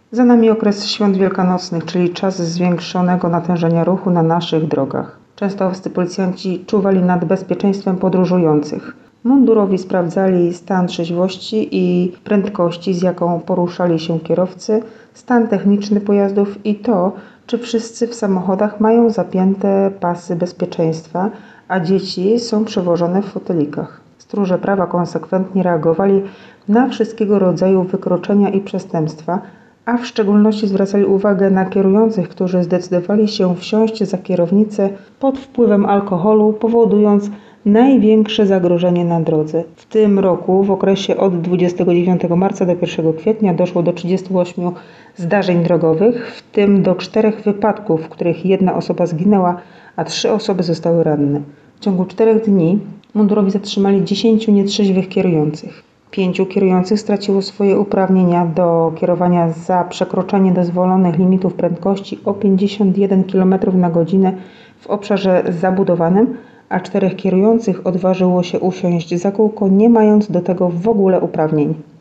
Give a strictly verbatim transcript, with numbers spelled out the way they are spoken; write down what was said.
Za nami okres świąt wielkanocnych, czyli czas zwiększonego natężenia ruchu na naszych drogach. Często wszyscy policjanci czuwali nad bezpieczeństwem podróżujących. Mundurowi sprawdzali stan trzeźwości i prędkości, z jaką poruszali się kierowcy, stan techniczny pojazdów i to, czy wszyscy w samochodach mają zapięte pasy bezpieczeństwa, a dzieci są przewożone w fotelikach. Stróże prawa konsekwentnie reagowali na wszystkiego rodzaju wykroczenia i przestępstwa, a w szczególności zwracali uwagę na kierujących, którzy zdecydowali się wsiąść za kierownicę pod wpływem alkoholu, powodując największe zagrożenie na drodze. W tym roku, w okresie od dwudziestego dziewiątego marca do pierwszego kwietnia, doszło do trzydziestu ośmiu zdarzeń drogowych, w tym do czterech wypadków, w których jedna osoba zginęła, a trzy osoby zostały ranne. W ciągu czterech dni mundurowi zatrzymali dziesięciu nietrzeźwych kierujących. Pięciu kierujących straciło swoje uprawnienia do kierowania za przekroczenie dozwolonych limitów prędkości o pięćdziesiąt jeden kilometrów na godzinę w obszarze zabudowanym, a czterech kierujących odważyło się usiąść za kółko, nie mając do tego w ogóle uprawnień.